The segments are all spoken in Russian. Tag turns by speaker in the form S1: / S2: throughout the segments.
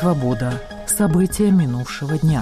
S1: Свобода. События минувшего дня.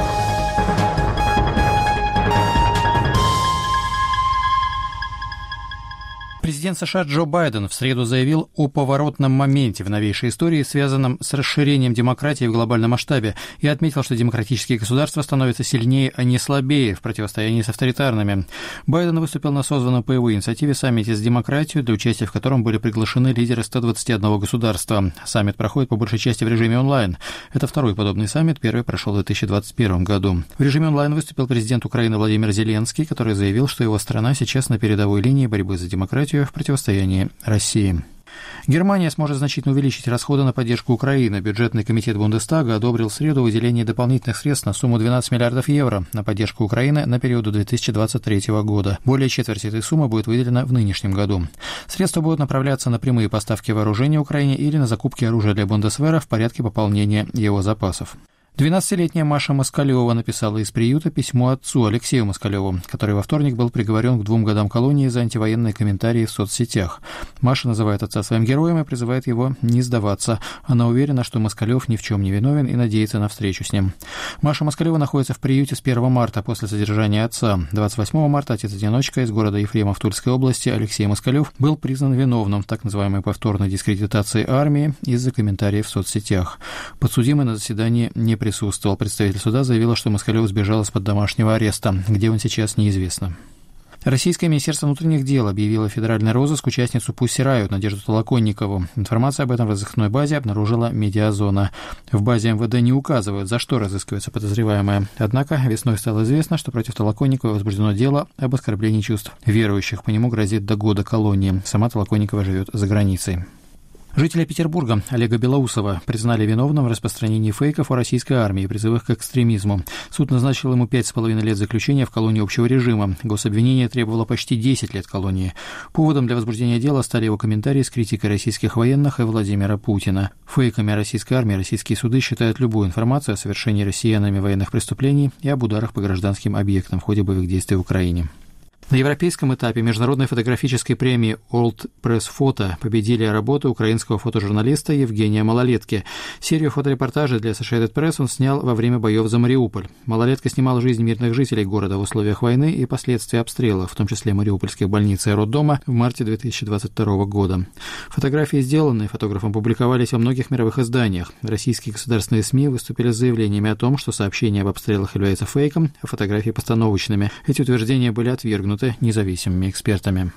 S2: Президент США Джо Байден в среду заявил о поворотном моменте в новейшей истории, связанном с расширением демократии в глобальном масштабе, и отметил, что демократические государства становятся сильнее, а не слабее в противостоянии с авторитарными. Байден выступил на созванном по его инициативе саммите с демократией, для участия в котором были приглашены лидеры 121 государства. Саммит проходит по большей части в режиме онлайн. Это второй подобный саммит, первый прошел в 2021 году. В режиме онлайн выступил президент Украины Владимир Зеленский, который заявил, что его страна сейчас на передовой линии борьбы за демократию в противостоянии России. Германия сможет значительно увеличить расходы на поддержку Украины. Бюджетный комитет Бундестага одобрил в среду выделение дополнительных средств на сумму 12 миллиардов евро на поддержку Украины на период до 2023 года. Более четверти этой суммы будет выделена в нынешнем году. Средства будут направляться на прямые поставки вооружения Украине или на закупки оружия для Бундесвера в порядке пополнения его запасов. 12-летняя Маша Москалева написала из приюта письмо отцу Алексею Москалеву, который во вторник был приговорен к 2 годам колонии за антивоенные комментарии в соцсетях. Маша называет отца своим героем и призывает его не сдаваться. Она уверена, что Москалев ни в чем не виновен и надеется на встречу с ним. Маша Москалева находится в приюте с 1 марта после задержания отца. 28 марта отец-одиночка из города Ефремов Тульской области Алексей Москалев был признан виновным в так называемой повторной дискредитации армии из-за комментариев в соцсетях. Подсудимый на заседании не присутствовал. Представитель суда заявила, что Москалев сбежал из-под домашнего ареста. Где он сейчас, неизвестно. Российское Министерство внутренних дел объявило федеральный розыск участницу Пусси Райот Надежду Толоконникову. Информация об этом в розыскной базе обнаружила Медиазона. В базе МВД не указывают, за что разыскивается подозреваемая. Однако весной стало известно, что против Толоконниковой возбуждено дело об оскорблении чувств верующих. По нему грозит до года колонии. Сама Толоконникова живет за границей. Жителя Петербурга Олега Белоусова признали виновным в распространении фейков о российской армии и призывах к экстремизму. Суд назначил ему 5,5 лет заключения в колонии общего режима. Гособвинение требовало почти 10 лет колонии. Поводом для возбуждения дела стали его комментарии с критикой российских военных и Владимира Путина. Фейками о российской армии российские суды считают любую информацию о совершении россиянами военных преступлений и об ударах по гражданским объектам в ходе боевых действий в Украине. На европейском этапе международной фотографической премии World Press Photo победили работы украинского фотожурналиста Евгения Малолетки. Серию фоторепортажей для Associated Press он снял во время боев за Мариуполь. Малолетка снимал жизнь мирных жителей города в условиях войны и последствия обстрелов, в том числе мариупольских больниц и роддома, в марте 2022 года. Фотографии, сделанные фотографом, публиковались во многих мировых изданиях. Российские государственные СМИ выступили с заявлениями о том, что сообщения об обстрелах являются фейком, а фотографии постановочными. Эти утверждения были отвергнуты независимыми экспертами.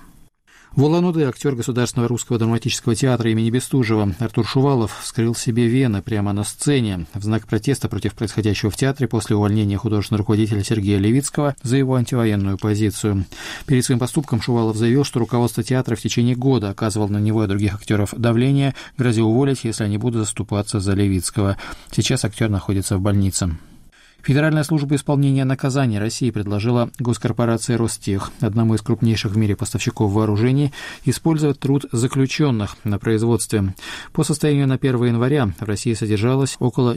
S2: В Улан-Удэ актер Государственного русского драматического театра имени Бестужева Артур Шувалов вскрыл себе вены прямо на сцене в знак протеста против происходящего в театре после увольнения художественного руководителя Сергея Левицкого за его антивоенную позицию. Перед своим поступком Шувалов заявил, что руководство театра в течение года оказывало на него и других актеров давление, грозя уволить, если они будут заступаться за Левицкого. Сейчас актер находится в больнице. Федеральная служба исполнения наказаний России предложила госкорпорации Ростех, одному из крупнейших в мире поставщиков вооружений, использовать труд заключенных на производстве. По состоянию на 1 января в России содержалось около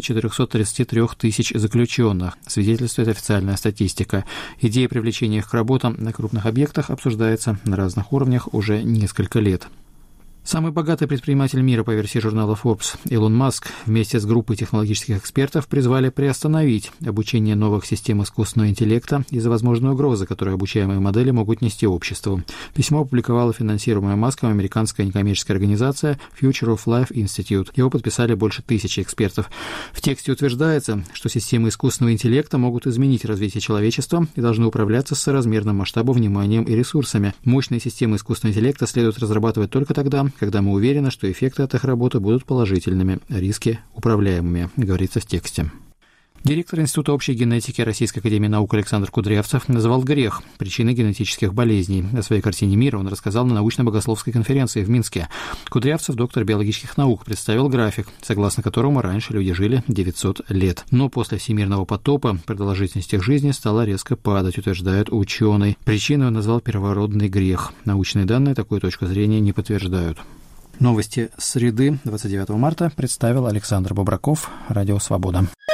S2: 433 тысяч заключенных, свидетельствует официальная статистика. Идея привлечения их к работам на крупных объектах обсуждается на разных уровнях уже несколько лет. Самый богатый предприниматель мира по версии журнала Forbes Илон Маск вместе с группой технологических экспертов призвали приостановить обучение новых систем искусственного интеллекта из-за возможной угрозы, которую обучаемые модели могут нести обществу. Письмо опубликовала финансируемая Маском американская некоммерческая организация Future of Life Institute. Его подписали больше 1000 экспертов. В тексте утверждается, что системы искусственного интеллекта могут изменить развитие человечества и должны управляться с соразмерным масштабом, вниманием и ресурсами. Мощные системы искусственного интеллекта следует разрабатывать только тогда, когда мы уверены, что эффекты от их работы будут положительными, риски управляемыми, говорится в тексте. Директор Института общей генетики Российской академии наук Александр Кудрявцев назвал грех причиной генетических болезней. О своей картине мира он рассказал на научно-богословской конференции в Минске. Кудрявцев, доктор биологических наук, представил график, согласно которому раньше люди жили 900 лет. Но после всемирного потопа продолжительность их жизни стала резко падать, утверждает ученый. Причиной он назвал первородный грех. Научные данные такую точку зрения не подтверждают. Новости среды 29 марта представил Александр Бобраков, Радио Свобода.